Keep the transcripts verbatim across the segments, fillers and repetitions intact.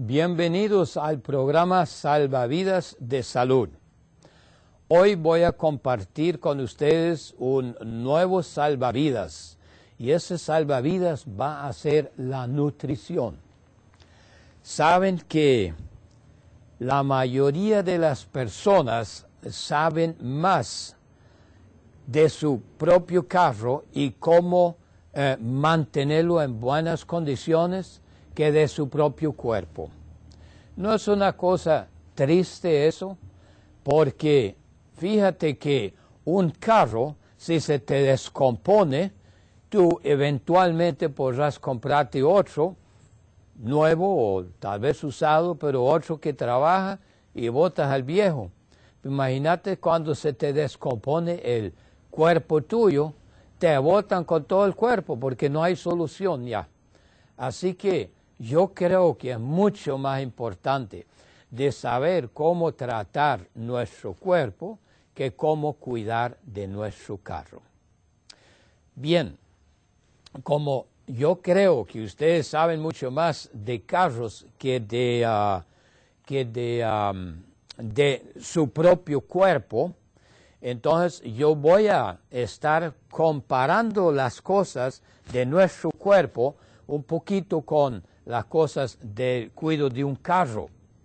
Bienvenidos al programa Salvavidas de Salud. Hoy voy a compartir con ustedes un nuevo salvavidas y ese salvavidas va a ser la nutrición. Saben que la mayoría de las personas saben más de su propio carro y cómo eh, mantenerlo en buenas condiciones que de su propio cuerpo. ¿No es una cosa triste eso? Porque fíjate que un carro, si se te descompone, tú eventualmente podrás comprarte otro, nuevo o tal vez usado, pero otro que trabaja y botas al viejo. Imagínate cuando se te descompone el cuerpo tuyo, te botan con todo el cuerpo porque no hay solución ya. Así que yo creo que es mucho más importante de saber cómo tratar nuestro cuerpo que cómo cuidar de nuestro carro. Bien, como yo creo que ustedes saben mucho más de carros que de, uh, que de, um, de su propio cuerpo, entonces yo voy a estar comparando las cosas de nuestro cuerpo un poquito con las cosas del cuidado de un carro.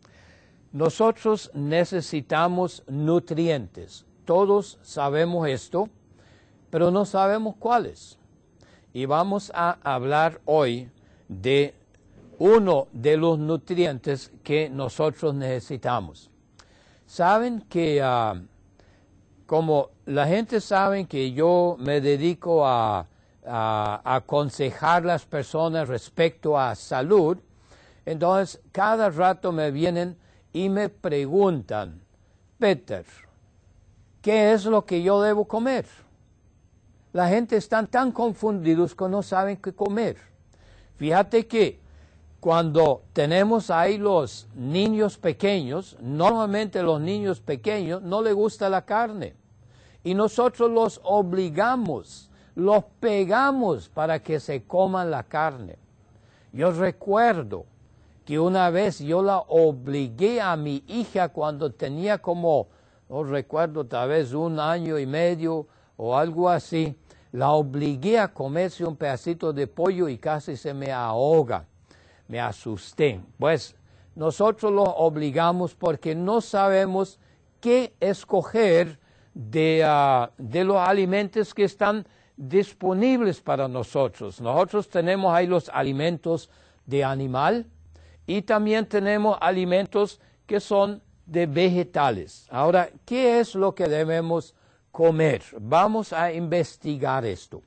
Nosotros necesitamos nutrientes. Todos sabemos esto, pero no sabemos cuáles. Y vamos a hablar hoy de uno de los nutrientes que nosotros necesitamos. Saben que, uh, como la gente sabe que yo me dedico a a aconsejar a las personas respecto a salud, entonces cada rato me vienen y me preguntan, Peter, ¿qué es lo que yo debo comer? La gente está tan confundidos que no saben qué comer. Fíjate que cuando tenemos ahí los niños pequeños, normalmente los niños pequeños no les gusta la carne y nosotros los obligamos, los pegamos para que se coman la carne. Yo recuerdo que una vez yo la obligué a mi hija cuando tenía como, no recuerdo, tal vez un año y medio o algo así, la obligué a comerse un pedacito de pollo y casi se me ahoga. Me asusté. Pues nosotros los obligamos porque no sabemos qué escoger de, uh, de los alimentos que están disponibles para nosotros. Nosotros tenemos ahí los alimentos de animal y también tenemos alimentos que son de vegetales. Ahora, ¿qué es lo que debemos comer? Vamos a investigar esto.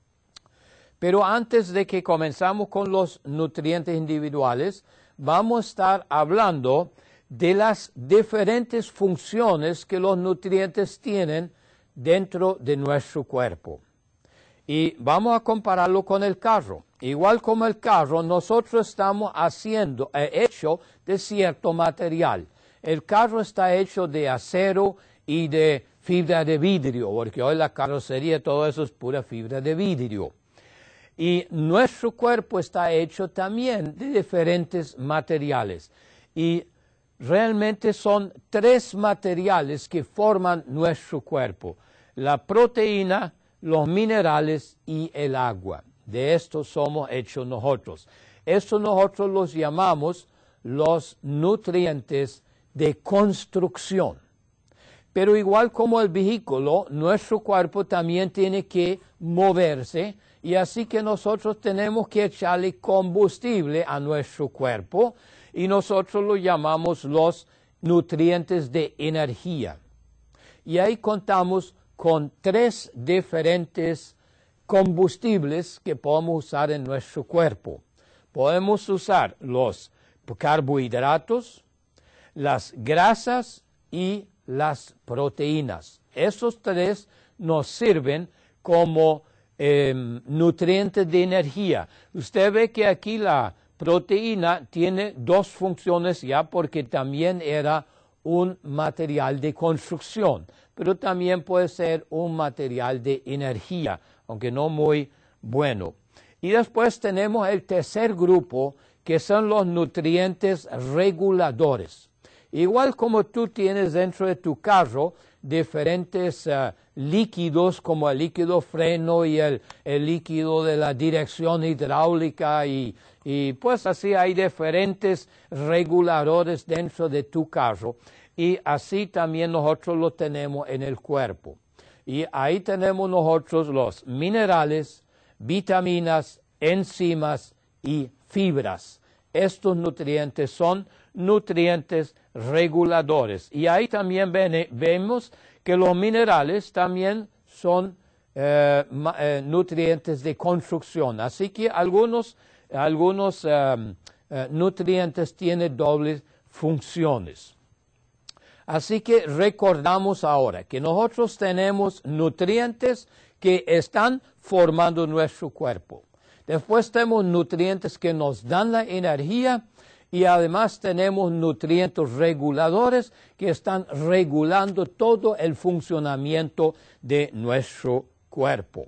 Pero antes de que comenzamos con los nutrientes individuales, vamos a estar hablando de las diferentes funciones que los nutrientes tienen dentro de nuestro cuerpo. Y vamos a compararlo con el carro. Igual como el carro, nosotros estamos haciendo, eh, hecho de cierto material. El carro está hecho de acero y de fibra de vidrio, porque hoy la carrocería, todo eso es pura fibra de vidrio. Y nuestro cuerpo está hecho también de diferentes materiales. Y realmente son tres materiales que forman nuestro cuerpo. La proteína, los minerales y el agua. De esto somos hechos nosotros. Esto nosotros los llamamos los nutrientes de construcción. Pero igual como el vehículo, nuestro cuerpo también tiene que moverse y así que nosotros tenemos que echarle combustible a nuestro cuerpo y nosotros lo llamamos los nutrientes de energía. Y ahí contamos con tres diferentes combustibles que podemos usar en nuestro cuerpo. Podemos usar los carbohidratos, las grasas y las proteínas. Esos tres nos sirven como eh, nutrientes de energía. Usted ve que aquí la proteína tiene dos funciones ya porque también era un material de construcción, pero también puede ser un material de energía, aunque no muy bueno. Y después tenemos el tercer grupo, que son los nutrientes reguladores. Igual como tú tienes dentro de tu carro diferentes uh, líquidos como el líquido freno y el, el líquido de la dirección hidráulica y, y pues así hay diferentes reguladores dentro de tu carro y así también nosotros lo tenemos en el cuerpo. Y ahí tenemos nosotros los minerales, vitaminas, enzimas y fibras. Estos nutrientes son nutrientes reguladores. Y ahí también ven, vemos que los minerales también son eh, eh, nutrientes de construcción. Así que algunos, algunos eh, eh, nutrientes tienen dobles funciones. Así que recordamos ahora que nosotros tenemos nutrientes que están formando nuestro cuerpo. Después tenemos nutrientes que nos dan la energía y además tenemos nutrientes reguladores que están regulando todo el funcionamiento de nuestro cuerpo.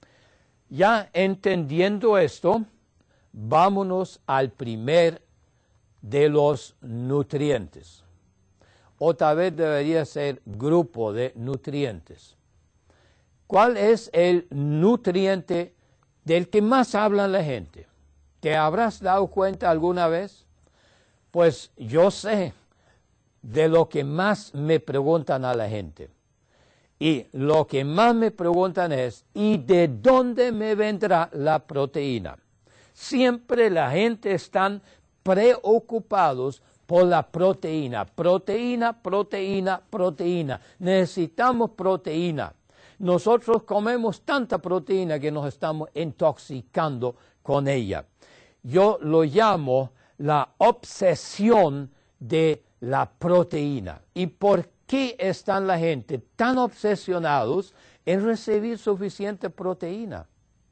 Ya entendiendo esto, vámonos al primer de los nutrientes. O tal vez debería ser grupo de nutrientes. ¿Cuál es el nutriente del que más habla la gente? ¿Te habrás dado cuenta alguna vez? Pues yo sé de lo que más me preguntan a la gente. Y lo que más me preguntan es, ¿y de dónde me vendrá la proteína? Siempre la gente está preocupados por la proteína. Proteína, proteína, proteína. Necesitamos proteína. Nosotros comemos tanta proteína que nos estamos intoxicando con ella. Yo lo llamo la obsesión de la proteína. ¿Y por qué están la gente tan obsesionados en recibir suficiente proteína?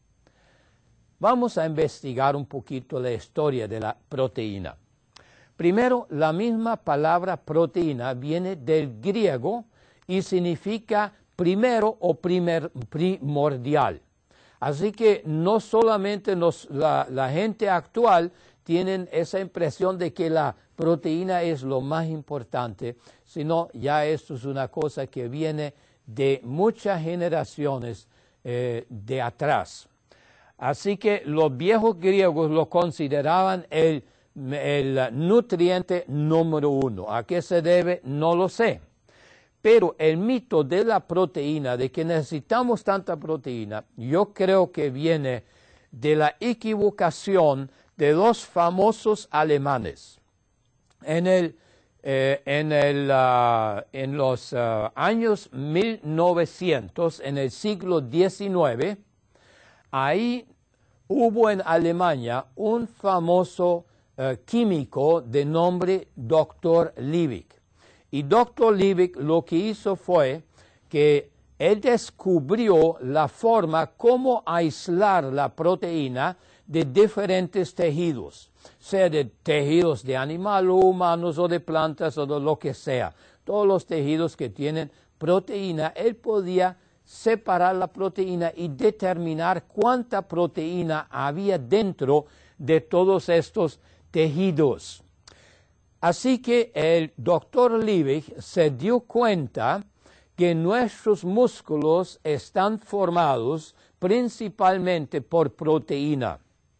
Vamos a investigar un poquito la historia de la proteína. Primero, la misma palabra proteína viene del griego y significa primero o primer, primordial. Así que no solamente nos, la, la gente actual tienen esa impresión de que la proteína es lo más importante, sino ya esto es una cosa que viene de muchas generaciones eh, de atrás. Así que los viejos griegos lo consideraban el, el nutriente número uno. ¿A qué se debe? No lo sé. Pero el mito de la proteína, de que necesitamos tanta proteína, yo creo que viene de la equivocación de dos famosos alemanes. En, el, eh, en, el, uh, en los uh, años mil novecientos, en el siglo diecinueve, ahí hubo en Alemania un famoso uh, químico de nombre doctor Liebig. Y doctor Liebig lo que hizo fue que él descubrió la forma cómo aislar la proteína de diferentes tejidos, sea de tejidos de animales, humanos o de plantas o de lo que sea. Todos los tejidos que tienen proteína, él podía separar la proteína y determinar cuánta proteína había dentro de todos estos tejidos. Así que el doctor Liebig se dio cuenta que nuestros músculos están formados principalmente por proteína.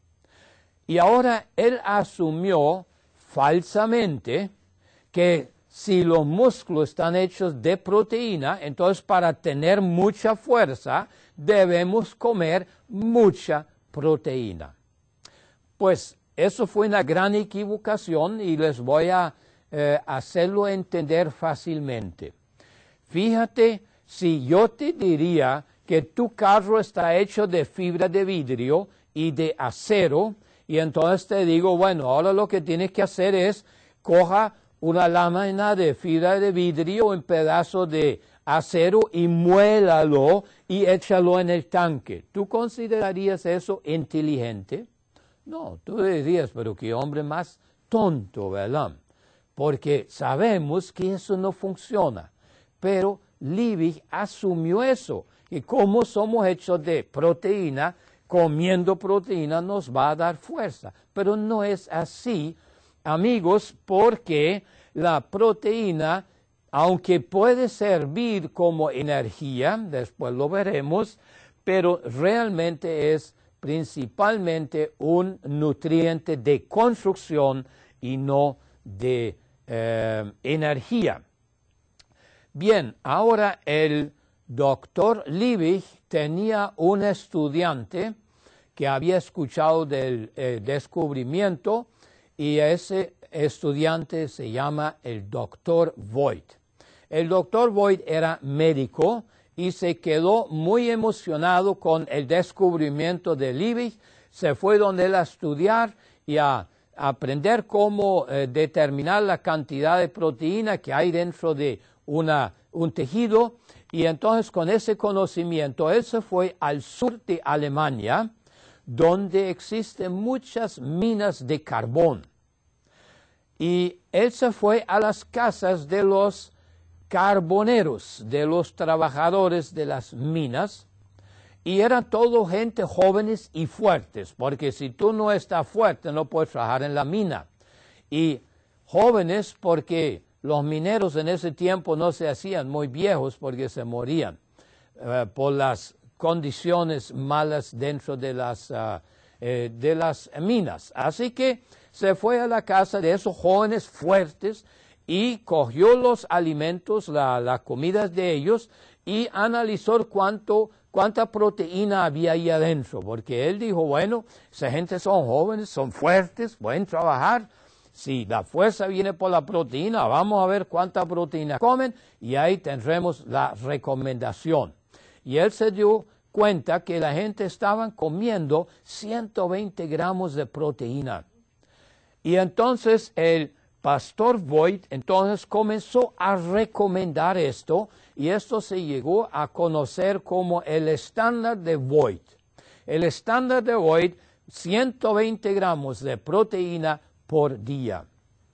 Y ahora él asumió falsamente que si los músculos están hechos de proteína, entonces para tener mucha fuerza debemos comer mucha proteína. Pues eso fue una gran equivocación y les voy a eh, hacerlo entender fácilmente. Fíjate, si yo te diría que tu carro está hecho de fibra de vidrio y de acero, y entonces te digo, bueno, ahora lo que tienes que hacer es coja una lámina de fibra de vidrio, un pedazo de acero y muélalo y échalo en el tanque. ¿Tú considerarías eso inteligente? No, tú dirías, pero qué hombre más tonto, ¿verdad? Porque sabemos que eso no funciona. Pero Liebig asumió eso, que como somos hechos de proteína, comiendo proteína nos va a dar fuerza. Pero no es así, amigos, porque la proteína, aunque puede servir como energía, después lo veremos, pero realmente es principalmente un nutriente de construcción y no de eh, energía. Bien, ahora el doctor Liebig tenía un estudiante que había escuchado del eh, descubrimiento, y ese estudiante se llama el doctor Voigt. El doctor Voigt era médico y se quedó muy emocionado con el descubrimiento de Liebig. Se fue donde él a estudiar y a aprender cómo eh, determinar la cantidad de proteína que hay dentro de una, un tejido. Y entonces con ese conocimiento él se fue al sur de Alemania, donde existen muchas minas de carbón. Y él se fue a las casas de los carboneros, de los trabajadores de las minas, y eran todo gente jóvenes y fuertes, porque si tú no estás fuerte no puedes trabajar en la mina. Y jóvenes porque los mineros en ese tiempo no se hacían muy viejos porque se morían uh, por las condiciones malas dentro de las, uh, eh, de las minas. Así que se fue a la casa de esos jóvenes fuertes y cogió los alimentos, la, la comida de ellos, y analizó cuánto, cuánta proteína había ahí adentro, porque él dijo, bueno, esa gente son jóvenes, son fuertes, pueden trabajar. Si la fuerza viene por la proteína, vamos a ver cuánta proteína comen, y ahí tendremos la recomendación. Y él se dio cuenta que la gente estaba comiendo ciento veinte gramos de proteína. Y entonces el pastor Voigt entonces comenzó a recomendar esto, y esto se llegó a conocer como el estándar de Voigt. El estándar de Voigt, ciento veinte gramos de proteína por día.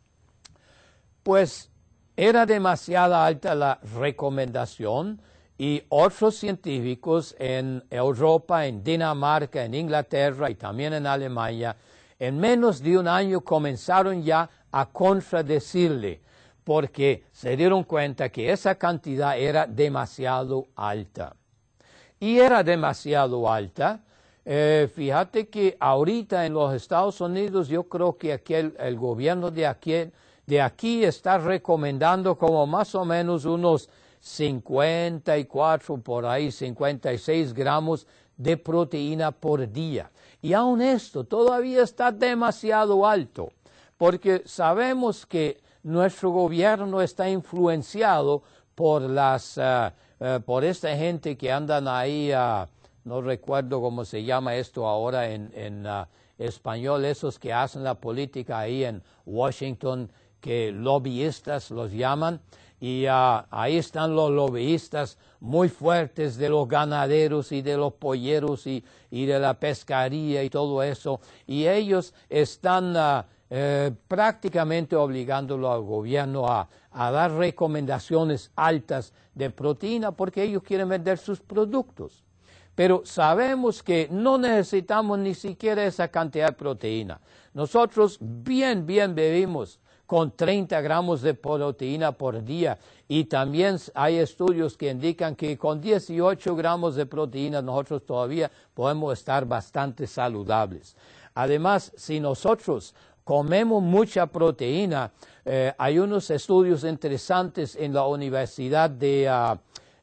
Pues era demasiado alta la recomendación, y otros científicos en Europa, en Dinamarca, en Inglaterra y también en Alemania, en menos de un año comenzaron ya a contradecirle, porque se dieron cuenta que esa cantidad era demasiado alta. Y era demasiado alta. Eh, fíjate que ahorita en los Estados Unidos yo creo que aquí el, el gobierno de aquí, de aquí está recomendando como más o menos unos cincuenta y cuatro, por ahí, cincuenta y seis gramos de proteína por día. Y aún esto todavía está demasiado alto, porque sabemos que nuestro gobierno está influenciado por, las, uh, uh, por esta gente que andan ahí, uh, no recuerdo cómo se llama esto ahora en, en uh, español, esos que hacen la política ahí en Washington, que lobbyistas los llaman. Y uh, ahí están los lobbyistas muy fuertes de los ganaderos y de los polleros y, y de la pescaría y todo eso. Y ellos están uh, eh, prácticamente obligándolo al gobierno a, a dar recomendaciones altas de proteína porque ellos quieren vender sus productos. Pero sabemos que no necesitamos ni siquiera esa cantidad de proteína. Nosotros bien, bien bebimos con treinta gramos de proteína por día, y también hay estudios que indican que con dieciocho gramos de proteína nosotros todavía podemos estar bastante saludables. Además, si nosotros comemos mucha proteína, eh, hay unos estudios interesantes en la Universidad de uh,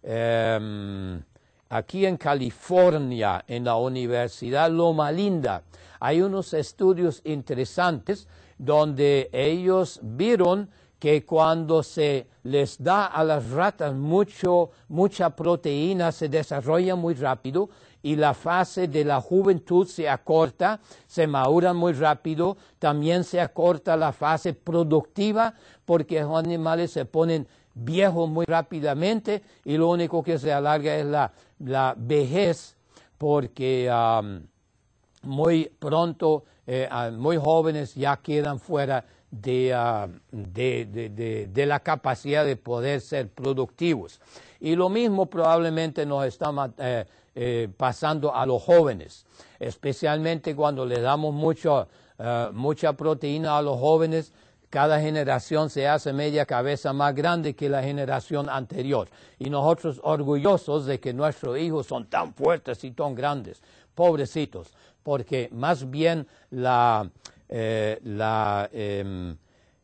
eh, aquí en California, en la Universidad Loma Linda, hay unos estudios interesantes donde ellos vieron que cuando se les da a las ratas mucho, mucha proteína, se desarrolla muy rápido y la fase de la juventud se acorta, se maduran muy rápido, también se acorta la fase productiva porque los animales se ponen viejos muy rápidamente y lo único que se alarga es la, la vejez porque um, muy pronto, eh, muy jóvenes ya quedan fuera de, uh, de, de, de, de la capacidad de poder ser productivos. Y lo mismo probablemente nos está eh, eh, pasando a los jóvenes, especialmente cuando le damos mucho, uh, mucha proteína a los jóvenes. Cada generación se hace media cabeza más grande que la generación anterior. Y nosotros orgullosos de que nuestros hijos son tan fuertes y tan grandes, pobrecitos, porque más bien la, eh, la eh,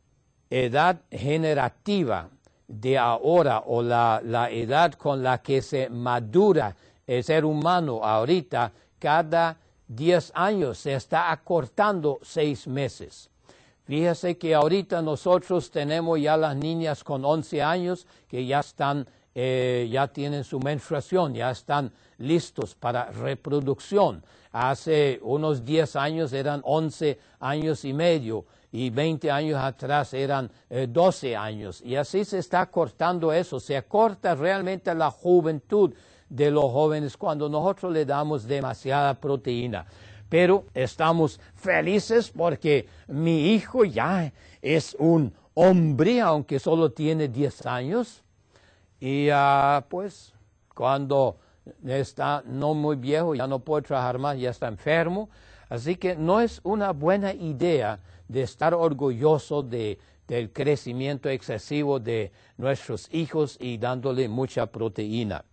edad generativa de ahora o la, la edad con la que se madura el ser humano ahorita, cada diez años se está acortando seis meses. Fíjese que ahorita nosotros tenemos ya las niñas con once años que ya están, eh, ya tienen su menstruación, ya están listos para reproducción. Hace unos diez años eran once años y medio y veinte años atrás eran eh, doce años. Y así se está cortando eso, se acorta realmente la juventud de los jóvenes cuando nosotros le damos demasiada proteína. Pero estamos felices porque mi hijo ya es un hombre, aunque solo tiene diez años. Y uh, pues cuando está no muy viejo, ya no puede trabajar más, ya está enfermo. Así que no es una buena idea de estar orgulloso de, del crecimiento excesivo de nuestros hijos y dándole mucha proteína.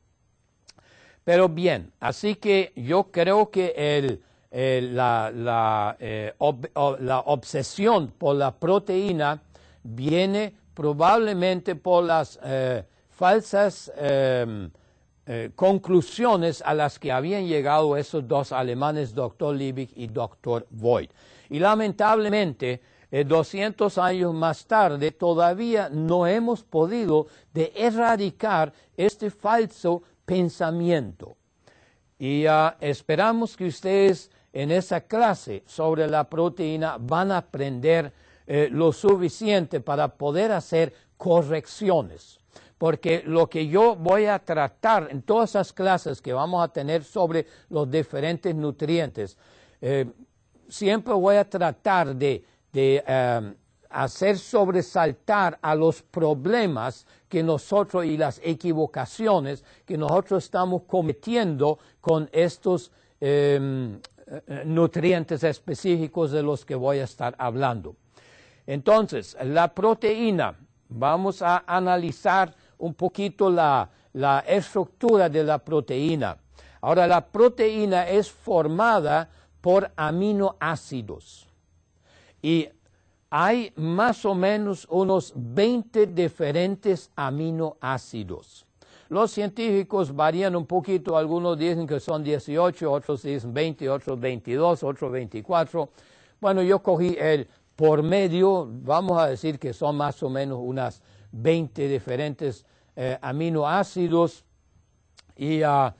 Pero bien, así que yo creo que el... Eh, la, la, eh, ob, ob, la obsesión por la proteína viene probablemente por las eh, falsas eh, eh, conclusiones a las que habían llegado esos dos alemanes, doctor Liebig y doctor Voigt. Y lamentablemente, eh, doscientos años más tarde, todavía no hemos podido de erradicar este falso pensamiento. Y uh, esperamos que ustedes en esa clase sobre la proteína van a aprender eh, lo suficiente para poder hacer correcciones. Porque lo que yo voy a tratar en todas esas clases que vamos a tener sobre los diferentes nutrientes, eh, siempre voy a tratar de, de eh, hacer sobresaltar a los problemas que nosotros y las equivocaciones que nosotros estamos cometiendo con estos eh, nutrientes específicos de los que voy a estar hablando. Entonces, la proteína, vamos a analizar un poquito la, la estructura de la proteína. Ahora, la proteína es formada por aminoácidos y hay más o menos unos veinte diferentes aminoácidos. Los científicos varían un poquito, algunos dicen que son dieciocho, otros dicen veinte, otros veintidós, otros veinticuatro. Bueno, yo cogí el por medio, vamos a decir que son más o menos unas veinte diferentes eh, aminoácidos. Y uh,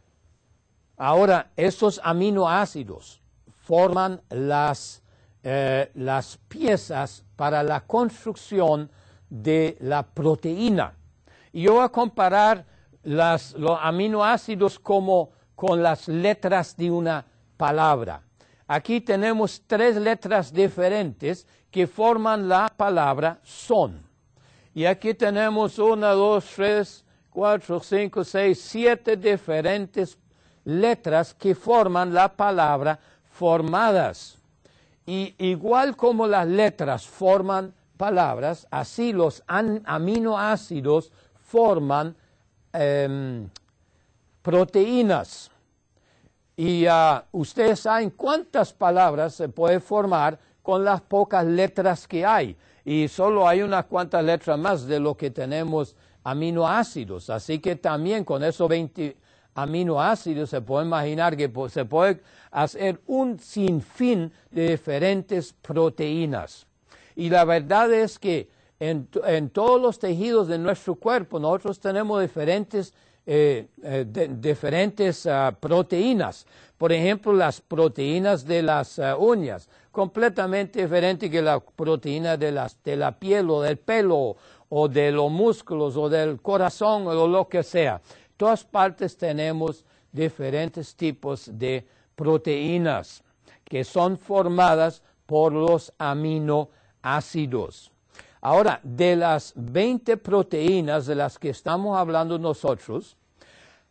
ahora, estos aminoácidos forman las, eh, las piezas para la construcción de la proteína. Y yo voy a comparar las, los aminoácidos como con las letras de una palabra. Aquí tenemos tres letras diferentes que forman la palabra son. Y aquí tenemos una, dos, tres, cuatro, cinco, seis, siete diferentes letras que forman la palabra formadas. Y igual como las letras forman palabras, así los aminoácidos forman eh, proteínas. Y uh, ustedes saben cuántas palabras se puede formar con las pocas letras que hay. Y solo hay unas cuantas letras más de lo que tenemos aminoácidos. Así que también con esos veinte aminoácidos se puede imaginar que se puede hacer un sinfín de diferentes proteínas. Y la verdad es que En, en todos los tejidos de nuestro cuerpo nosotros tenemos diferentes, eh, eh, de, diferentes uh, proteínas. Por ejemplo, las proteínas de las uh, uñas, completamente diferente que la proteína de, las, de la piel o del pelo o de los músculos o del corazón o lo que sea. En todas partes tenemos diferentes tipos de proteínas que son formadas por los aminoácidos. Ahora, de las veinte proteínas de las que estamos hablando nosotros,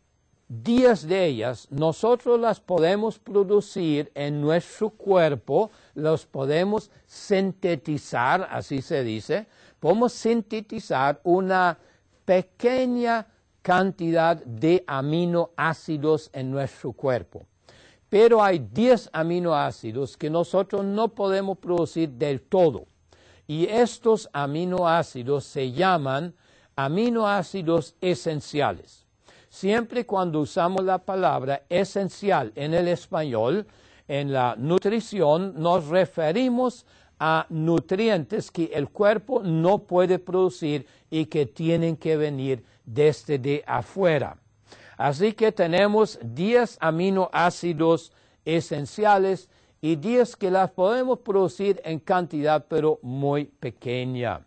diez de ellas nosotros las podemos producir en nuestro cuerpo, los podemos sintetizar, así se dice, podemos sintetizar una pequeña cantidad de aminoácidos en nuestro cuerpo. Pero hay diez aminoácidos que nosotros no podemos producir del todo. Y estos aminoácidos se llaman aminoácidos esenciales. Siempre cuando usamos la palabra esencial en el español, en la nutrición, nos referimos a nutrientes que el cuerpo no puede producir y que tienen que venir desde de afuera. Así que tenemos diez aminoácidos esenciales y diez que las podemos producir en cantidad pero muy pequeña.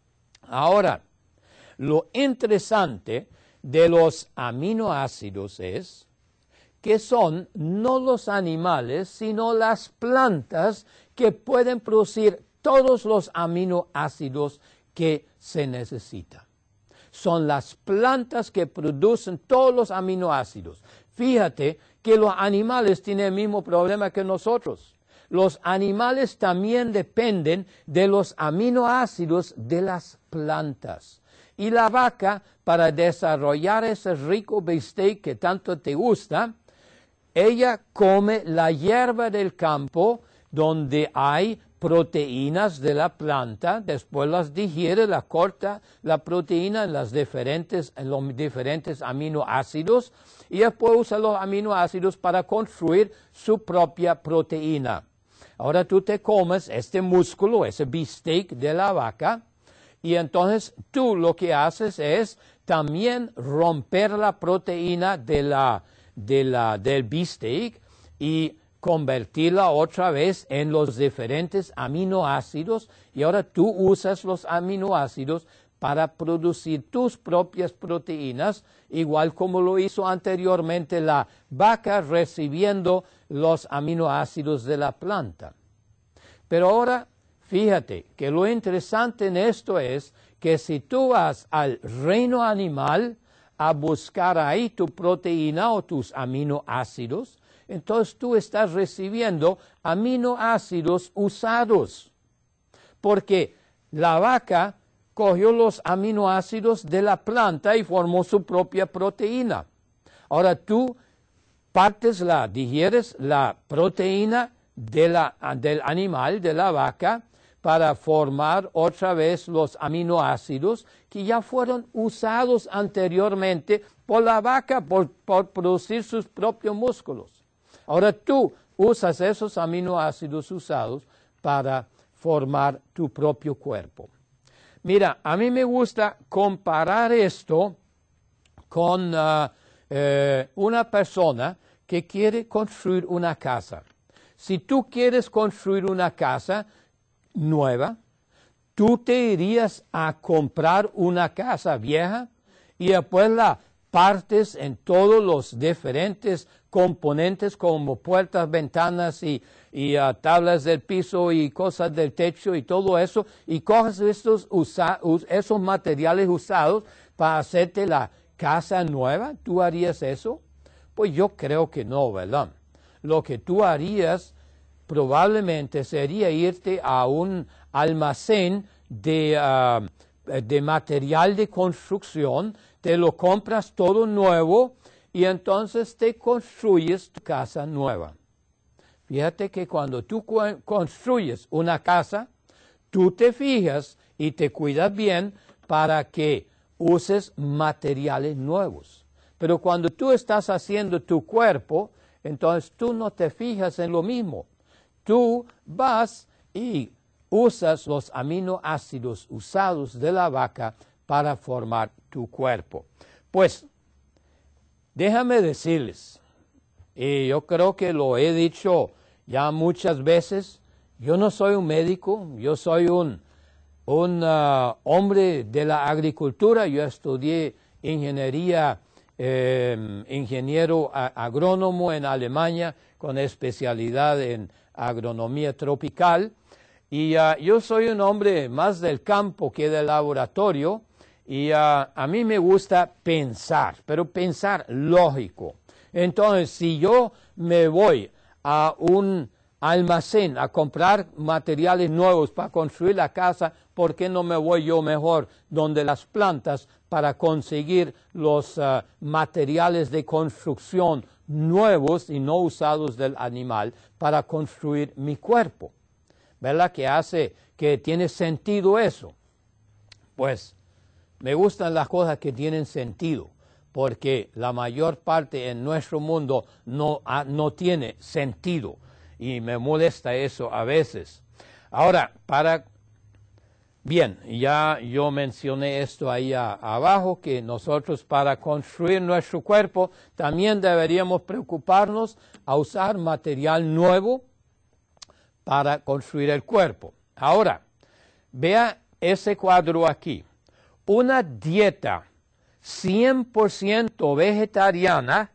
Ahora, lo interesante de los aminoácidos es que son no los animales, sino las plantas que pueden producir todos los aminoácidos que se necesitan. Son las plantas que producen todos los aminoácidos. Fíjate que los animales tienen el mismo problema que nosotros. Los animales también dependen de los aminoácidos de las plantas. Y la vaca, para desarrollar ese rico bistec que tanto te gusta, ella come la hierba del campo donde hay proteínas de la planta, después las digiere, la corta la proteína en, las diferentes, en los diferentes aminoácidos y después usa los aminoácidos para construir su propia proteína. Ahora tú te comes este músculo, ese bistec de la vaca, y entonces tú lo que haces es también romper la proteína de la, de la, del bistec y convertirla otra vez en los diferentes aminoácidos, y ahora tú usas los aminoácidos para producir tus propias proteínas, igual como lo hizo anteriormente la vaca recibiendo los aminoácidos de la planta. Pero ahora, fíjate que lo interesante en esto es que si tú vas al reino animal a buscar ahí tu proteína o tus aminoácidos, entonces tú estás recibiendo aminoácidos usados, porque la vaca cogió los aminoácidos de la planta y formó su propia proteína. Ahora tú partes la, digieres la proteína de la, del animal, de la vaca, para formar otra vez los aminoácidos que ya fueron usados anteriormente por la vaca por, por producir sus propios músculos. Ahora tú usas esos aminoácidos usados para formar tu propio cuerpo. Mira, a mí me gusta comparar esto con uh, eh, una persona que quiere construir una casa. Si tú quieres construir una casa nueva, tú te irías a comprar una casa vieja y después la partes en todos los diferentes componentes como puertas, ventanas y, y uh, tablas del piso y cosas del techo y todo eso, y coges estos usa, us, esos materiales usados para hacerte la casa nueva. ¿Tú harías eso? Pues yo creo que no, ¿verdad? Lo que tú harías probablemente sería irte a un almacén de, uh, de material de construcción, te lo compras todo nuevo y entonces te construyes tu casa nueva. Fíjate que cuando tú construyes una casa, tú te fijas y te cuidas bien para que uses materiales nuevos. Pero cuando tú estás haciendo tu cuerpo, entonces tú no te fijas en lo mismo. Tú vas y usas los aminoácidos usados de la vaca para formar tu cuerpo. Pues, déjame decirles, y yo creo que lo he dicho ya muchas veces, yo no soy un médico, yo soy un, un uh, hombre de la agricultura, yo estudié ingeniería, eh, ingeniero agrónomo en Alemania con especialidad en agronomía tropical, y uh, yo soy un hombre más del campo que del laboratorio, Y uh, a mí me gusta pensar, pero pensar lógico. Entonces, si yo me voy a un almacén a comprar materiales nuevos para construir la casa, ¿por qué no me voy yo mejor donde las plantas para conseguir los uh, materiales de construcción nuevos y no usados del animal para construir mi cuerpo? ¿Verdad que hace, que tiene sentido eso? Pues me gustan las cosas que tienen sentido, porque la mayor parte en nuestro mundo no, no tiene sentido. Y me molesta eso a veces. Ahora, para... Bien, ya yo mencioné esto ahí a, abajo, que nosotros para construir nuestro cuerpo también deberíamos preocuparnos a usar material nuevo para construir el cuerpo. Ahora, vea ese cuadro aquí. Una dieta cien por ciento vegetariana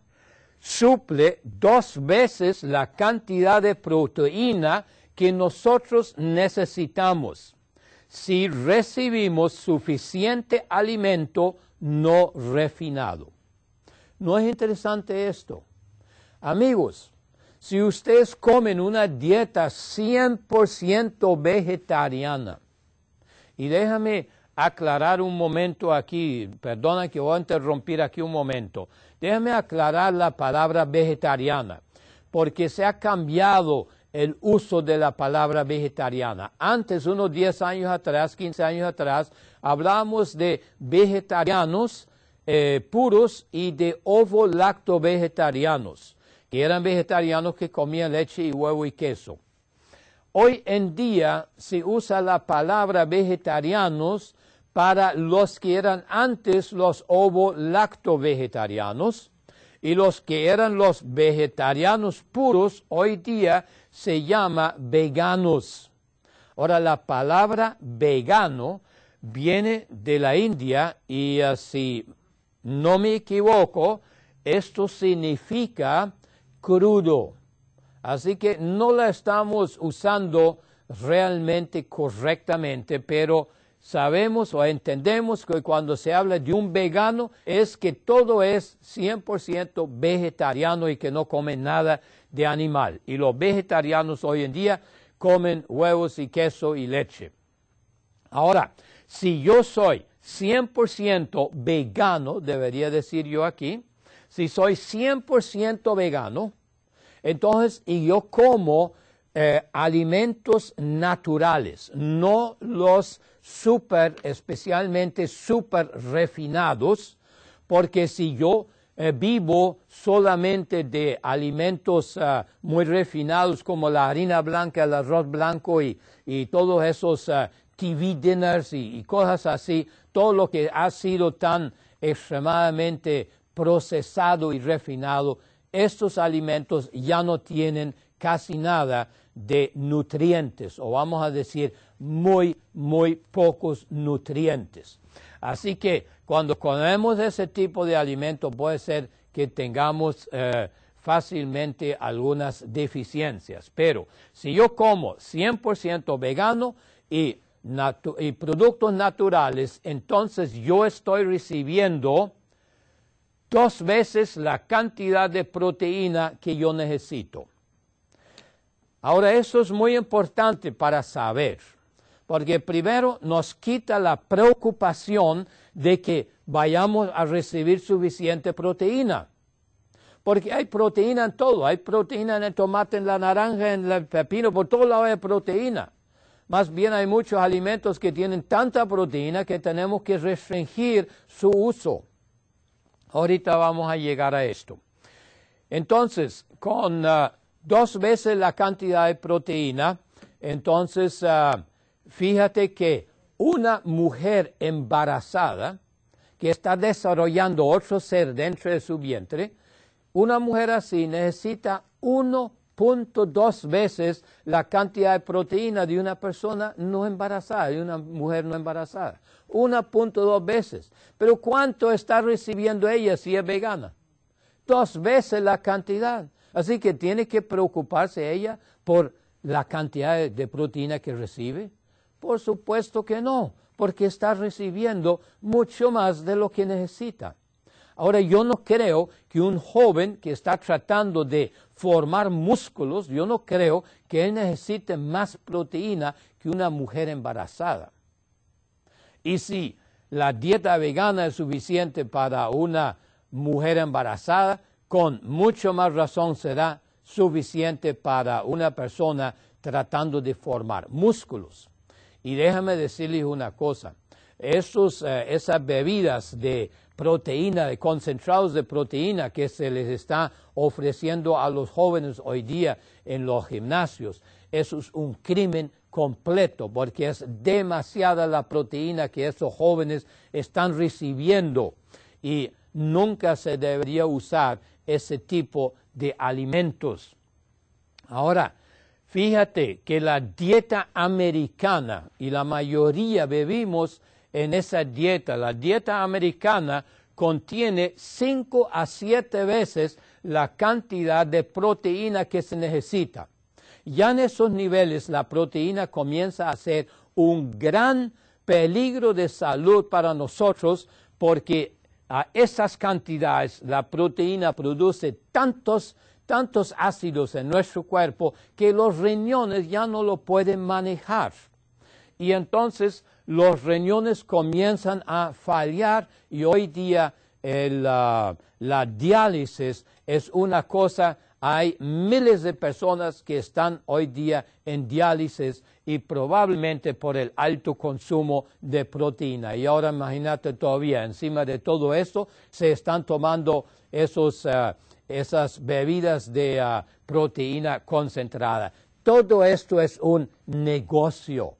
suple dos veces la cantidad de proteína que nosotros necesitamos si recibimos suficiente alimento no refinado. ¿No es interesante esto? Amigos, si ustedes comen una dieta cien por ciento vegetariana, y déjame aclarar un momento aquí, perdona que voy a interrumpir aquí un momento, déjame aclarar la palabra vegetariana, porque se ha cambiado el uso de la palabra vegetariana. Antes, unos diez años atrás, quince años atrás, hablábamos de vegetarianos eh, puros y de ovo-lacto-vegetarianos, que eran vegetarianos que comían leche y huevo y queso. Hoy en día se usa la palabra vegetarianos para los que eran antes los ovo-lacto-vegetarianos, y los que eran los vegetarianos puros, hoy día se llama veganos. Ahora, la palabra vegano viene de la India y uh, si no me equivoco, esto significa crudo. Así que no la estamos usando realmente correctamente, pero sabemos o entendemos que cuando se habla de un vegano es que todo es cien por ciento vegetariano y que no come nada de animal. Y los vegetarianos hoy en día comen huevos y queso y leche. Ahora, si yo soy cien por ciento vegano, debería decir yo aquí, si soy cien por ciento vegano, entonces y yo como eh, alimentos naturales, no los super, especialmente super refinados, porque si yo eh, vivo solamente de alimentos uh, muy refinados como la harina blanca, el arroz blanco y, y todos esos uh, T V dinners y, y cosas así, todo lo que ha sido tan extremadamente procesado y refinado, estos alimentos ya no tienen casi nada de nutrientes, o vamos a decir muy, muy pocos nutrientes. Así que cuando comemos ese tipo de alimento puede ser que tengamos eh, fácilmente algunas deficiencias. Pero si yo como cien por ciento vegano y, natu y productos naturales, entonces yo estoy recibiendo dos veces la cantidad de proteína que yo necesito. Ahora, eso es muy importante para saber, porque primero nos quita la preocupación de que vayamos a recibir suficiente proteína. Porque hay proteína en todo, hay proteína en el tomate, en la naranja, en el pepino, por todos lados hay proteína. Más bien hay muchos alimentos que tienen tanta proteína que tenemos que restringir su uso. Ahorita vamos a llegar a esto. Entonces, con uh, dos veces la cantidad de proteína, entonces uh, fíjate que una mujer embarazada que está desarrollando otro ser dentro de su vientre, una mujer así necesita uno punto dos veces la cantidad de proteína de una persona no embarazada, de una mujer no embarazada. uno punto dos veces. Pero ¿cuánto está recibiendo ella si es vegana? Dos veces la cantidad. Así que tiene que preocuparse ella por la cantidad de proteína que recibe. Por supuesto que no, porque está recibiendo mucho más de lo que necesita. Ahora, yo no creo que un joven que está tratando de formar músculos, yo no creo que él necesite más proteína que una mujer embarazada. Y si la dieta vegana es suficiente para una mujer embarazada, con mucho más razón será suficiente para una persona tratando de formar músculos. Y déjame decirles una cosa, esos, eh, esas bebidas de proteína, de concentrados de proteína que se les está ofreciendo a los jóvenes hoy día en los gimnasios, eso es un crimen completo, porque es demasiada la proteína que esos jóvenes están recibiendo y nunca se debería usar ese tipo de alimentos. Ahora, fíjate que la dieta americana, y la mayoría vivimos en esa dieta, la dieta americana contiene cinco a siete veces la cantidad de proteína que se necesita. Ya en esos niveles la proteína comienza a ser un gran peligro de salud para nosotros, porque a esas cantidades la proteína produce tantos, tantos ácidos en nuestro cuerpo que los riñones ya no lo pueden manejar. Y entonces los riñones comienzan a fallar y hoy día el, uh, la diálisis es una cosa. Hay miles de personas que están hoy día en diálisis y probablemente por el alto consumo de proteína. Y ahora imagínate todavía, encima de todo esto, se están tomando esos, uh, esas bebidas de uh, proteína concentrada. Todo esto es un negocio.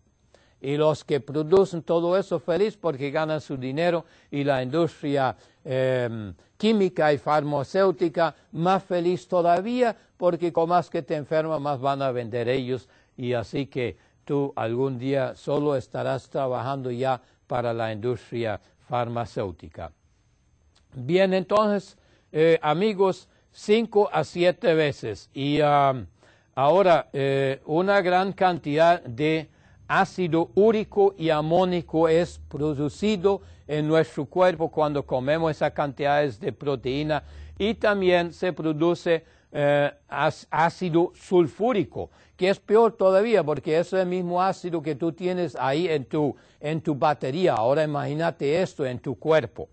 Y los que producen todo eso feliz porque ganan su dinero, y la industria eh, química y farmacéutica más feliz todavía, porque con más que te enfermas más van a vender ellos, y así que tú algún día solo estarás trabajando ya para la industria farmacéutica. Bien, entonces, eh, amigos, cinco a siete veces. Y um, ahora eh, una gran cantidad de ácido úrico y amónico es producido en nuestro cuerpo cuando comemos esas cantidades de proteína, y también se produce eh, ácido sulfúrico, que es peor todavía porque es el mismo ácido que tú tienes ahí en tu, en tu batería. Ahora imagínate esto en tu cuerpo.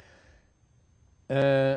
Eh,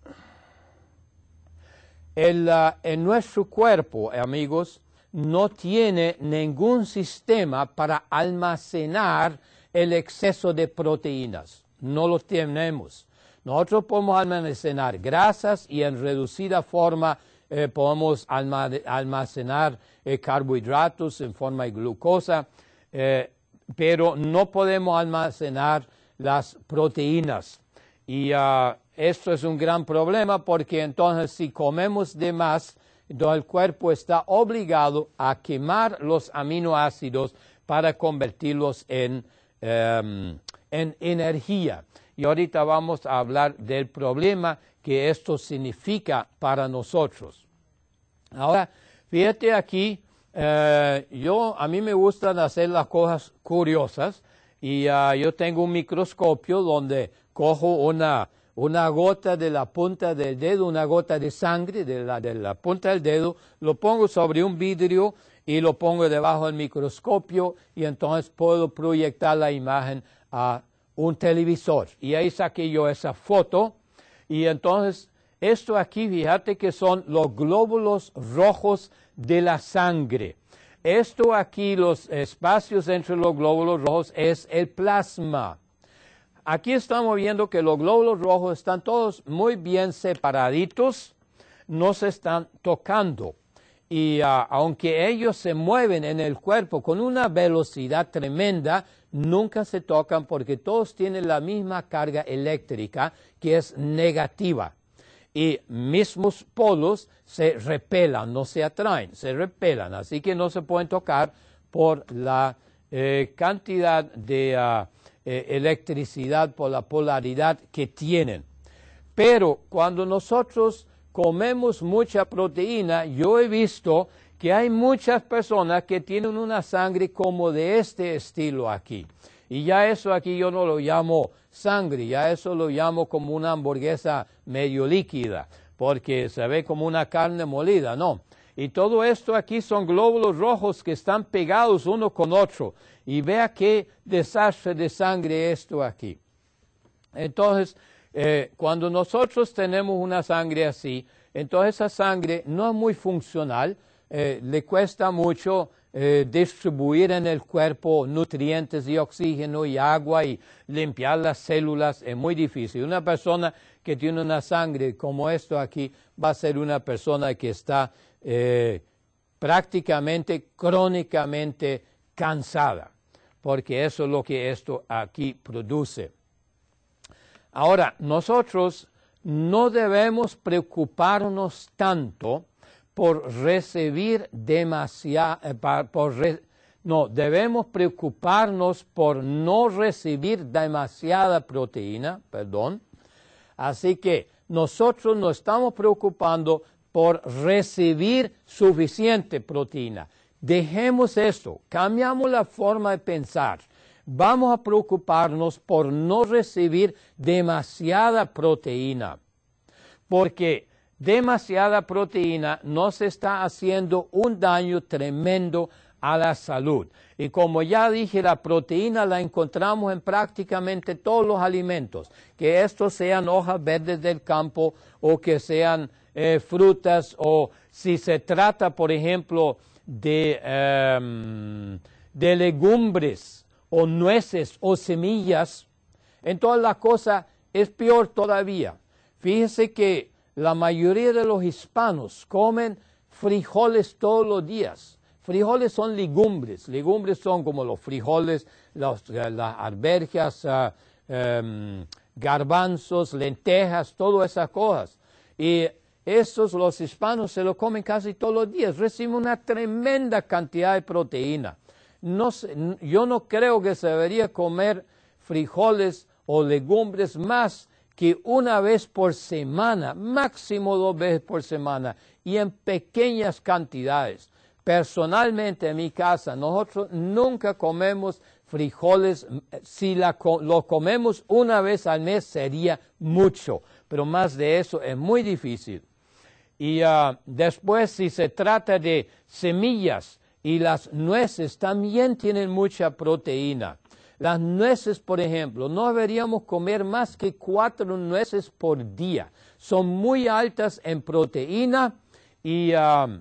el, uh, en nuestro cuerpo, amigos, no tiene ningún sistema para almacenar el exceso de proteínas. No lo tenemos. Nosotros podemos almacenar grasas y en reducida forma eh, podemos almacenar eh, carbohidratos en forma de glucosa, eh, pero no podemos almacenar las proteínas. Y uh, esto es un gran problema, porque entonces si comemos de más, entonces el cuerpo está obligado a quemar los aminoácidos para convertirlos en, um, en energía. Y ahorita vamos a hablar del problema que esto significa para nosotros. Ahora, fíjate aquí, eh, yo, a mí me gustan hacer las cosas curiosas, y uh, yo tengo un microscopio donde cojo una... una gota de la punta del dedo, una gota de sangre de la, de la punta del dedo, lo pongo sobre un vidrio y lo pongo debajo del microscopio, y entonces puedo proyectar la imagen a un televisor. Y ahí saqué yo esa foto, y entonces esto aquí, fíjate que son los glóbulos rojos de la sangre. Esto aquí, los espacios entre los glóbulos rojos, es el plasma. Aquí estamos viendo que los glóbulos rojos están todos muy bien separaditos, no se están tocando. Y uh, aunque ellos se mueven en el cuerpo con una velocidad tremenda, nunca se tocan porque todos tienen la misma carga eléctrica, que es negativa. Y mismos polos se repelan, no se atraen, se repelan. Así que no se pueden tocar por la eh, cantidad de... Uh, Eh, electricidad, por la polaridad que tienen. Pero cuando nosotros comemos mucha proteína, yo he visto que hay muchas personas que tienen una sangre como de este estilo aquí. Y ya eso aquí yo no lo llamo sangre, ya eso lo llamo como una hamburguesa medio líquida, porque se ve como una carne molida, no. Y todo esto aquí son glóbulos rojos que están pegados uno con otro. Y vea qué desastre de sangre esto aquí. Entonces, eh, cuando nosotros tenemos una sangre así, entonces esa sangre no es muy funcional, eh, le cuesta mucho eh, distribuir en el cuerpo nutrientes y oxígeno y agua y limpiar las células, es muy difícil. Una persona que tiene una sangre como esto aquí va a ser una persona que está eh, prácticamente, crónicamente cansada, porque eso es lo que esto aquí produce. Ahora, nosotros no debemos preocuparnos tanto por recibir demasiado, eh, por re, no, debemos preocuparnos por no recibir demasiada proteína, perdón. Así que nosotros nos estamos preocupando por recibir suficiente proteína. Dejemos esto, cambiamos la forma de pensar. Vamos a preocuparnos por no recibir demasiada proteína, porque demasiada proteína nos está haciendo un daño tremendo a la salud. Y como ya dije, la proteína la encontramos en prácticamente todos los alimentos, que estos sean hojas verdes del campo o que sean eh, frutas, o si se trata, por ejemplo, de, um, de legumbres o nueces o semillas, entonces la cosa es peor todavía. Fíjese que la mayoría de los hispanos comen frijoles todos los días. Frijoles son legumbres, legumbres son como los frijoles, los, las arvejas, uh, um, garbanzos, lentejas, todas esas cosas. Y estos los hispanos se lo comen casi todos los días, reciben una tremenda cantidad de proteína. No sé, yo no creo que se debería comer frijoles o legumbres más que una vez por semana, máximo dos veces por semana, y en pequeñas cantidades. Personalmente en mi casa nosotros nunca comemos frijoles, si la, lo comemos una vez al mes sería mucho, pero más de eso es muy difícil. Y uh, después si se trata de semillas, y las nueces también tienen mucha proteína. Las nueces, por ejemplo, no deberíamos comer más que cuatro nueces por día. Son muy altas en proteína y, uh,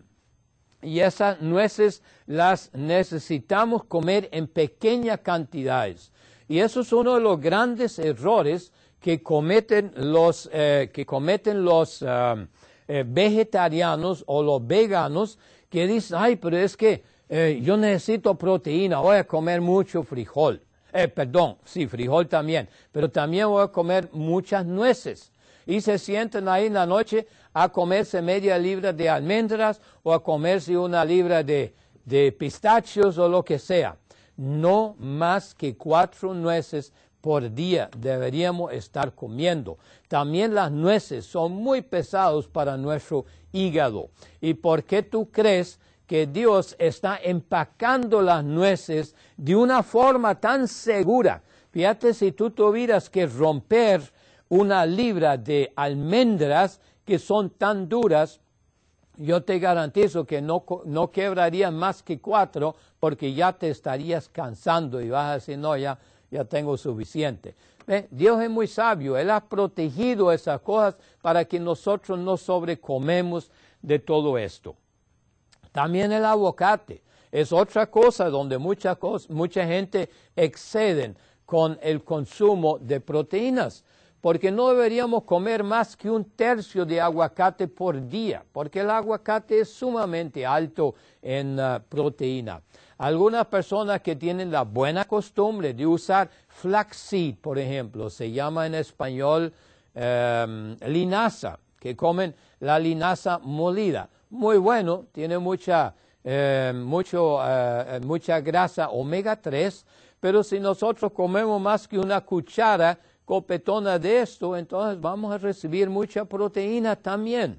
y esas nueces las necesitamos comer en pequeñas cantidades. Y eso es uno de los grandes errores que cometen los, eh, que cometen los uh, eh, vegetarianos o los veganos, que dicen, ay, pero es que eh, yo necesito proteína, voy a comer mucho frijol. Eh, perdón, sí, frijol también, pero también voy a comer muchas nueces. Y se sienten ahí en la noche a comerse media libra de almendras o a comerse una libra de, de pistachos o lo que sea. No más que cuatro nueces por día deberíamos estar comiendo. También las nueces son muy pesados para nuestro hígado. ¿Y por qué tú crees que Dios está empacando las nueces de una forma tan segura? Fíjate, si tú tuvieras que romper una libra de almendras que son tan duras, yo te garantizo que no, no quebrarían más que cuatro, porque ya te estarías cansando y vas a decir, no, ya, ya tengo suficiente. ¿Ve? Dios es muy sabio, Él ha protegido esas cosas para que nosotros no sobrecomemos de todo esto. También el aguacate es otra cosa donde mucha, cosa, mucha gente exceden con el consumo de proteínas, porque no deberíamos comer más que un tercio de aguacate por día, porque el aguacate es sumamente alto en uh, proteína. Algunas personas que tienen la buena costumbre de usar flaxseed, por ejemplo, se llama en español um, linaza, que comen la linaza molida. Muy bueno, tiene mucha, eh, mucho, uh, mucha grasa omega tres, pero si nosotros comemos más que una cuchara copetona de esto, entonces vamos a recibir mucha proteína también.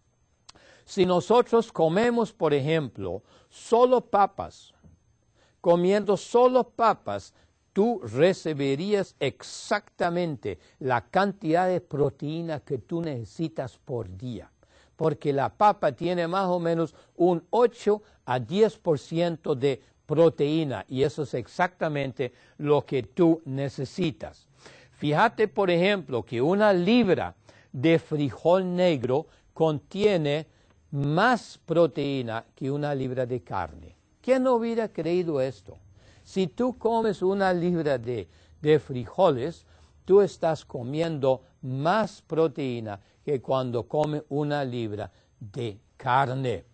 Si nosotros comemos, por ejemplo, solo papas, comiendo solo papas tú recibirías exactamente la cantidad de proteína que tú necesitas por día. Porque la papa tiene más o menos un ocho a diez por ciento de proteína y eso es exactamente lo que tú necesitas. Fíjate, por ejemplo, que una libra de frijol negro contiene más proteína que una libra de carne. ¿Quién no hubiera creído esto? Si tú comes una libra de, de frijoles, tú estás comiendo más proteína que cuando comes una libra de carne.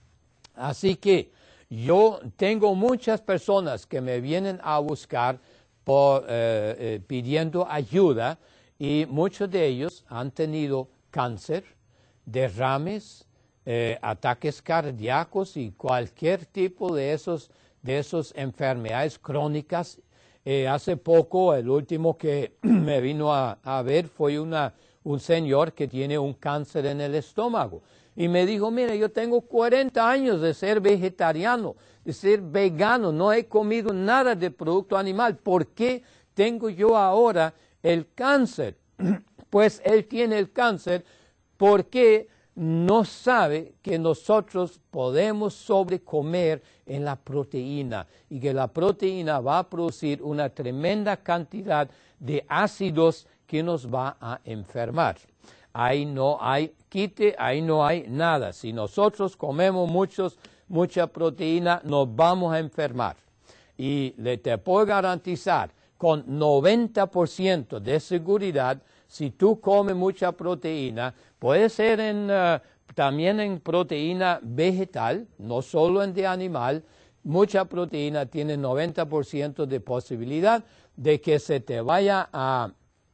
Así que yo tengo muchas personas que me vienen a buscar por, eh, eh, pidiendo ayuda y muchos de ellos han tenido cáncer, derrames, eh, ataques cardíacos y cualquier tipo de esos de esas enfermedades crónicas. Eh, hace poco, el último que me vino a, a ver fue una, un señor que tiene un cáncer en el estómago. Y me dijo, mira, yo tengo cuarenta años de ser vegetariano, de ser vegano, no he comido nada de producto animal. ¿Por qué tengo yo ahora el cáncer? Pues él tiene el cáncer porque no sabe que nosotros podemos sobrecomer en la proteína y que la proteína va a producir una tremenda cantidad de ácidos que nos va a enfermar. Ahí no hay quite, ahí no hay nada. Si nosotros comemos muchos, mucha proteína, nos vamos a enfermar. Y le te puedo garantizar con noventa por ciento de seguridad, si tú comes mucha proteína, puede ser en, uh, también en proteína vegetal, no solo en de animal, mucha proteína tiene noventa por ciento de posibilidad de que se te vaya a,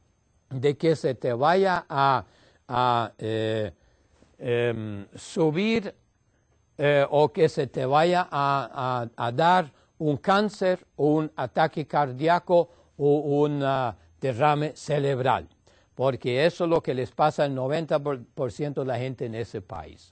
de que se te vaya a, a eh, eh, subir eh, o que se te vaya a, a, a dar un cáncer o un ataque cardíaco o un uh, derrame cerebral. Porque eso es lo que les pasa al noventa por ciento de la gente en ese país.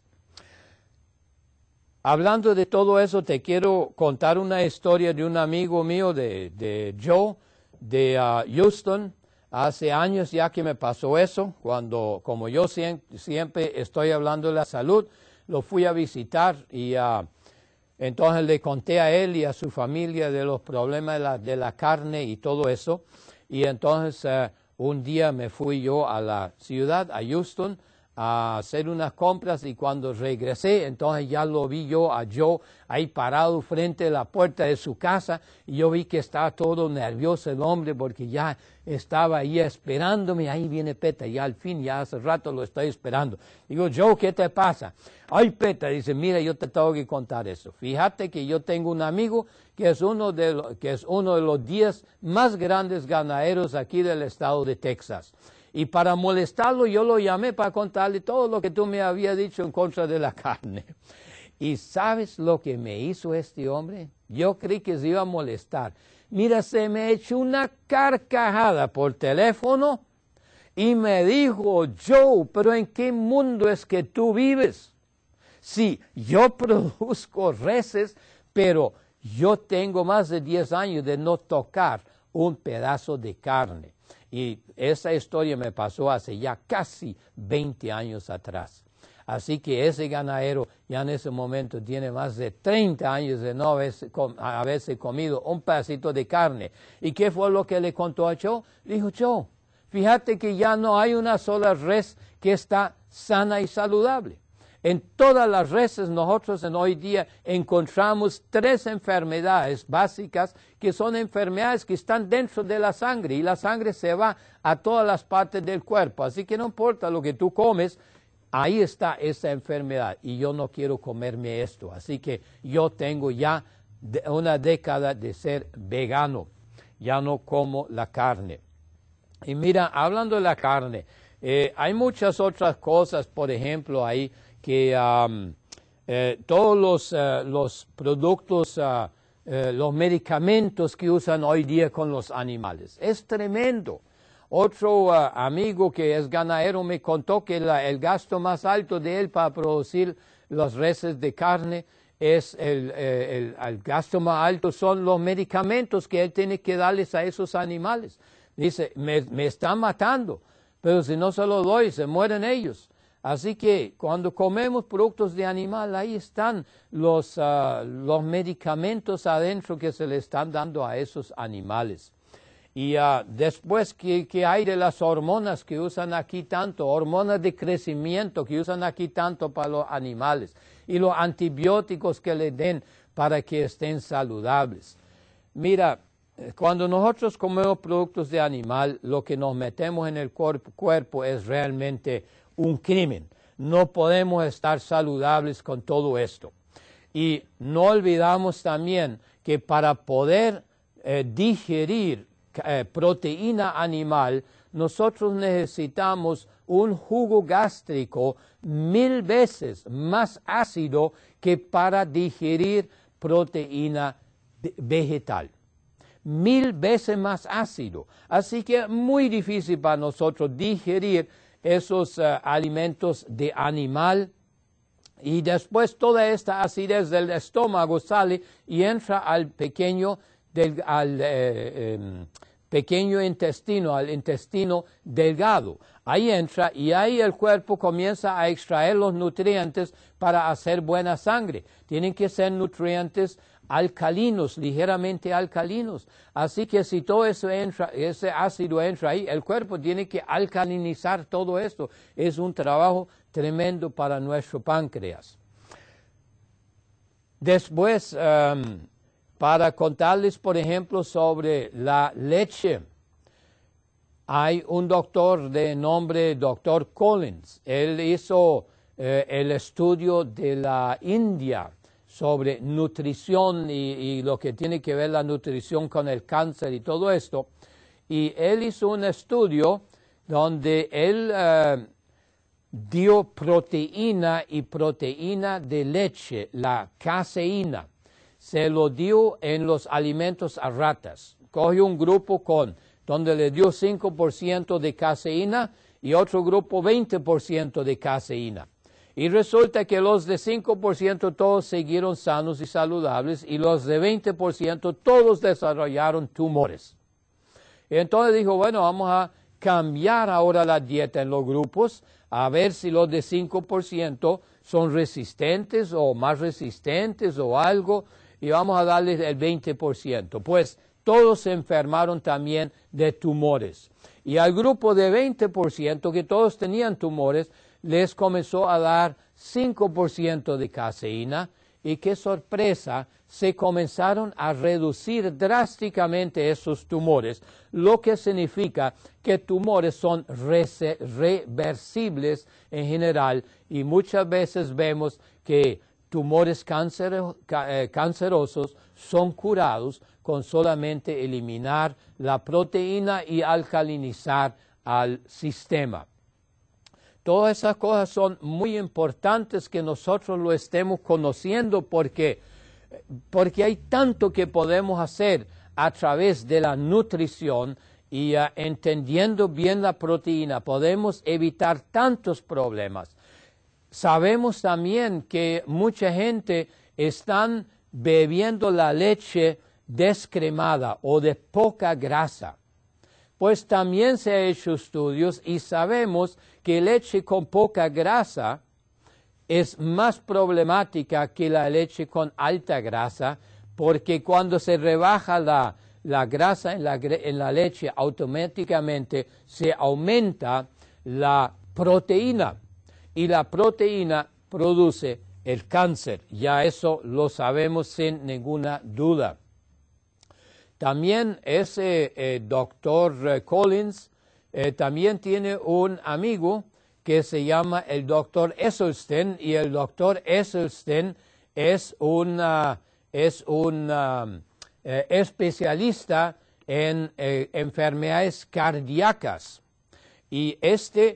Hablando de todo eso, te quiero contar una historia de un amigo mío, de, de Joe, de uh, Houston. Hace años ya que me pasó eso, cuando, como yo siempre, siempre estoy hablando de la salud, lo fui a visitar y uh, entonces le conté a él y a su familia de los problemas de la, de la carne y todo eso. Y entonces Uh, un día me fui yo a la ciudad, a Houston, a hacer unas compras y cuando regresé, entonces ya lo vi yo a Joe ahí parado frente a la puerta de su casa y yo vi que estaba todo nervioso el hombre porque ya estaba ahí esperándome. Ahí viene Peta, ya al fin, ya hace rato lo estoy esperando. Digo, Joe, ¿qué te pasa? Ay, Peta, dice, mira, yo te tengo que contar eso. Fíjate que yo tengo un amigo que es uno de los, que es uno de los diez más grandes ganaderos aquí del estado de Texas. Y para molestarlo yo lo llamé para contarle todo lo que tú me habías dicho en contra de la carne. ¿Y sabes lo que me hizo este hombre? Yo creí que se iba a molestar. Mira, se me echó una carcajada por teléfono y me dijo, Joe, ¿pero en qué mundo es que tú vives? Sí, yo produzco reses, pero yo tengo más de diez años de no tocar un pedazo de carne. Y esa historia me pasó hace ya casi veinte años atrás. Así que ese ganadero ya en ese momento tiene más de treinta años de no haberse, haberse comido un pedacito de carne. ¿Y qué fue lo que le contó a Joe? Dijo, Joe, fíjate que ya no hay una sola res que está sana y saludable. En todas las reses nosotros en hoy día encontramos tres enfermedades básicas que son enfermedades que están dentro de la sangre y la sangre se va a todas las partes del cuerpo. Así que no importa lo que tú comes, ahí está esa enfermedad y yo no quiero comerme esto. Así que yo tengo ya una década de ser vegano, ya no como la carne. Y mira, hablando de la carne, eh, hay muchas otras cosas, por ejemplo, ahí que um, eh, todos los, uh, los productos, uh, uh, los medicamentos que usan hoy día con los animales. Es tremendo. Otro uh, amigo que es ganadero me contó que la, el gasto más alto de él para producir los reses de carne es el, eh, el, el gasto más alto son los medicamentos que él tiene que darles a esos animales. Dice, me, me están matando, pero si no se lo doy, se mueren ellos. Así que cuando comemos productos de animal, ahí están los, uh, los medicamentos adentro que se le están dando a esos animales. Y uh, después, ¿qué, ¿qué hay de las hormonas que usan aquí tanto? Hormonas de crecimiento que usan aquí tanto para los animales. Y los antibióticos que le den para que estén saludables. Mira, cuando nosotros comemos productos de animal, lo que nos metemos en el cuerpo, cuerpo es realmente un crimen. No podemos estar saludables con todo esto. Y no olvidamos también que para poder eh, digerir eh, proteína animal, nosotros necesitamos un jugo gástrico mil veces más ácido que para digerir proteína vegetal. Mil veces más ácido. Así que es muy difícil para nosotros digerir esos uh, alimentos de animal, y después toda esta acidez del estómago sale y entra al pequeño, del, al, eh, eh, pequeño intestino, al intestino delgado. Ahí entra y ahí el cuerpo comienza a extraer los nutrientes para hacer buena sangre. Tienen que ser nutrientes alcalinos, ligeramente alcalinos. Así que si todo eso entra, ese ácido entra ahí, el cuerpo tiene que alcalinizar todo esto. Es un trabajo tremendo para nuestro páncreas. Después, um, para contarles, por ejemplo, sobre la leche, hay un doctor de nombre doctor Collins. Él hizo eh, el estudio de la India sobre nutrición y, y lo que tiene que ver la nutrición con el cáncer y todo esto. Y él hizo un estudio donde él uh, dio proteína y proteína de leche, la caseína. Se lo dio en los alimentos a ratas. Cogió un grupo con, donde le dio cinco por ciento de caseína y otro grupo veinte por ciento de caseína. Y resulta que los de cinco por ciento todos siguieron sanos y saludables y los de veinte por ciento todos desarrollaron tumores. Y entonces dijo, bueno, vamos a cambiar ahora la dieta en los grupos, a ver si los de cinco por ciento son resistentes o más resistentes o algo, y vamos a darles el veinte por ciento. Pues todos se enfermaron también de tumores. Y al grupo de veinte por ciento, que todos tenían tumores, les comenzó a dar cinco por ciento de caseína, y qué sorpresa, se comenzaron a reducir drásticamente esos tumores, lo que significa que tumores son reversibles en general, y muchas veces vemos que tumores cancero, eh, cancerosos son curados con solamente eliminar la proteína y alcalinizar al sistema. Todas esas cosas son muy importantes que nosotros lo estemos conociendo porque, porque hay tanto que podemos hacer a través de la nutrición y uh, entendiendo bien la proteína podemos evitar tantos problemas. Sabemos también que mucha gente está bebiendo la leche descremada o de poca grasa. Pues también se han hecho estudios y sabemos que leche con poca grasa es más problemática que la leche con alta grasa, porque cuando se rebaja la, la grasa en la, en la leche, automáticamente se aumenta la proteína, y la proteína produce el cáncer. Ya eso lo sabemos sin ninguna duda. También ese eh, doctor eh, Collins eh, también tiene un amigo que se llama el doctor Esselstyn, y el doctor Esselstyn es, una, es un um, eh, especialista en eh, enfermedades cardíacas. Y este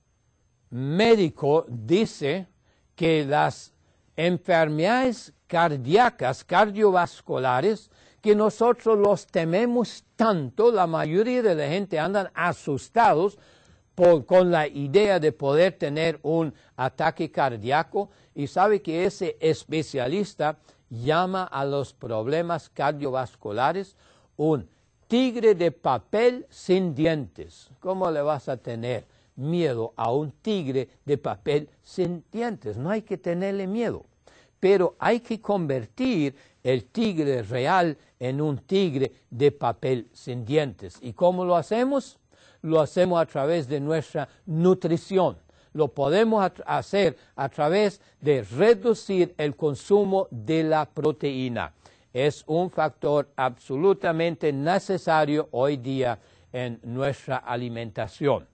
médico dice que las enfermedades cardíacas, cardiovasculares, que nosotros los tememos tanto, la mayoría de la gente andan asustados por, con la idea de poder tener un ataque cardíaco, y sabe que ese especialista llama a los problemas cardiovasculares un tigre de papel sin dientes. ¿Cómo le vas a tener miedo a un tigre de papel sin dientes? No hay que tenerle miedo, pero hay que convertir el tigre real en un tigre de papel sin dientes. ¿Y cómo lo hacemos? Lo hacemos a través de nuestra nutrición. Lo podemos hacer a través de reducir el consumo de la proteína. Es un factor absolutamente necesario hoy día en nuestra alimentación.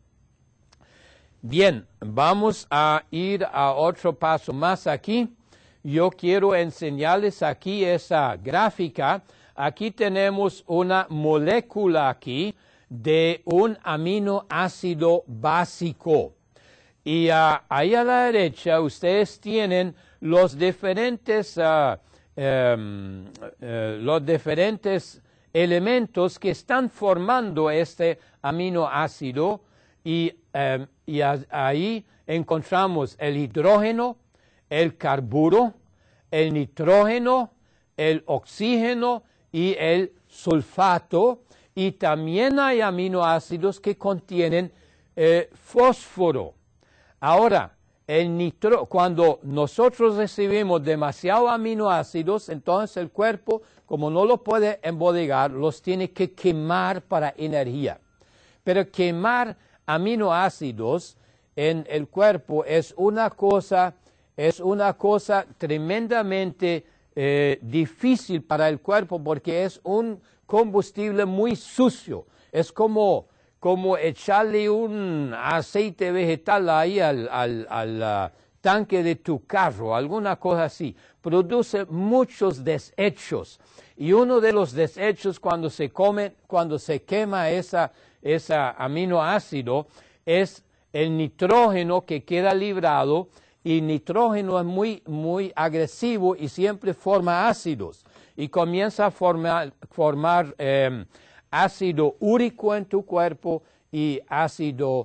Bien, vamos a ir a otro paso más aquí. Yo quiero enseñarles aquí esa gráfica. Aquí tenemos una molécula aquí de un aminoácido básico. Y uh, ahí a la derecha ustedes tienen los diferentes, uh, um, uh, los diferentes elementos que están formando este aminoácido, y, um, y a, ahí encontramos el hidrógeno, el carburo, el nitrógeno, el oxígeno y el sulfato, y también hay aminoácidos que contienen eh, fósforo. Ahora, el nitro, cuando nosotros recibimos demasiados aminoácidos, entonces el cuerpo, como no lo puede embodegar, los tiene que quemar para energía. Pero quemar aminoácidos en el cuerpo es una cosa, es una cosa tremendamente eh, difícil para el cuerpo, porque es un combustible muy sucio. Es como... como echarle un aceite vegetal ahí al, al, al uh, tanque de tu carro, alguna cosa así. Produce muchos desechos. Y uno de los desechos cuando se come, cuando se quema esa, esa aminoácido, es el nitrógeno que queda librado, y nitrógeno es muy, muy agresivo y siempre forma ácidos. Y comienza a formar, formar eh, ácido úrico en tu cuerpo y ácido,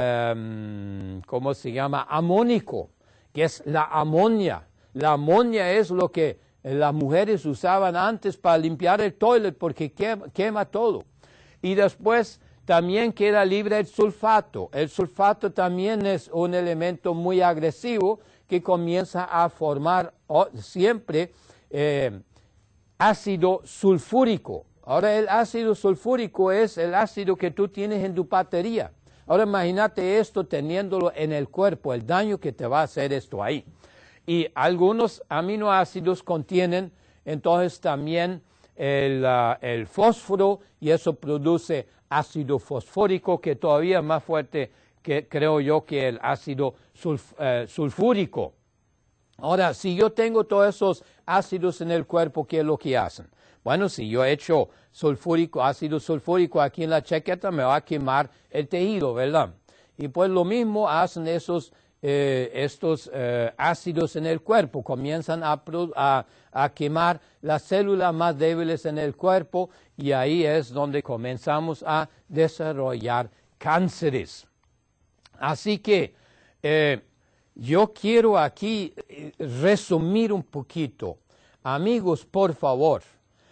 um, ¿cómo se llama? Amónico, que es la amonia. La amonia es lo que las mujeres usaban antes para limpiar el toilet, porque quema, quema todo. Y después también queda libre el sulfato. El sulfato también es un elemento muy agresivo que comienza a formar oh, siempre eh, ácido sulfúrico. Ahora el ácido sulfúrico es el ácido que tú tienes en tu batería. Ahora imagínate esto teniéndolo en el cuerpo, el daño que te va a hacer esto ahí. Y algunos aminoácidos contienen entonces también el, uh, el fósforo, y eso produce ácido fosfórico, que todavía es más fuerte que creo yo que el ácido sulf, uh, sulfúrico. Ahora, si yo tengo todos esos ácidos en el cuerpo, ¿qué es lo que hacen? Bueno, si yo echo sulfúrico, ácido sulfúrico aquí en la chaqueta, me va a quemar el tejido, ¿verdad? Y pues lo mismo hacen esos, eh, estos eh, ácidos en el cuerpo. Comienzan a, a, a quemar las células más débiles en el cuerpo, y ahí es donde comenzamos a desarrollar cánceres. Así que eh, yo quiero aquí resumir un poquito. Amigos, por favor,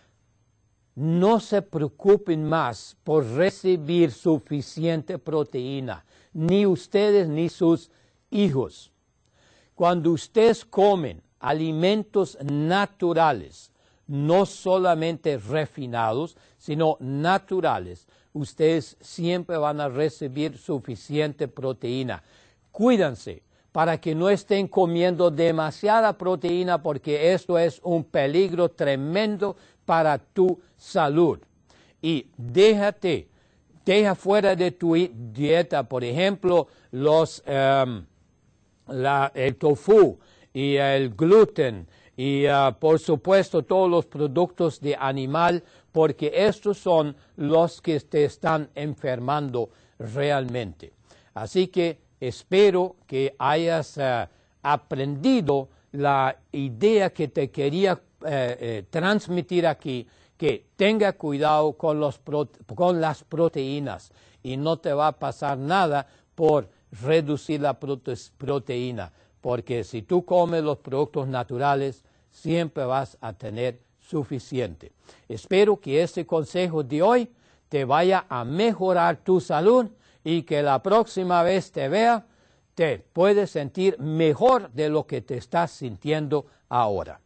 no se preocupen más por recibir suficiente proteína, ni ustedes ni sus hijos. Cuando ustedes comen alimentos naturales, no solamente refinados, sino naturales, ustedes siempre van a recibir suficiente proteína. Cuídense para que no estén comiendo demasiada proteína, porque esto es un peligro tremendo para tu salud. Y déjate, deja fuera de tu dieta, por ejemplo, los, um, la, el tofu y el gluten y, uh, por supuesto, todos los productos de animal, porque estos son los que te están enfermando realmente. Así que espero que hayas uh, aprendido la idea que te quería Eh, eh, transmitir aquí, que tenga cuidado con, los pro, con las proteínas, y no te va a pasar nada por reducir la prote proteína, porque si tú comes los productos naturales, siempre vas a tener suficiente. Espero que este consejo de hoy te vaya a mejorar tu salud y que la próxima vez te vea, te puedes sentir mejor de lo que te estás sintiendo ahora.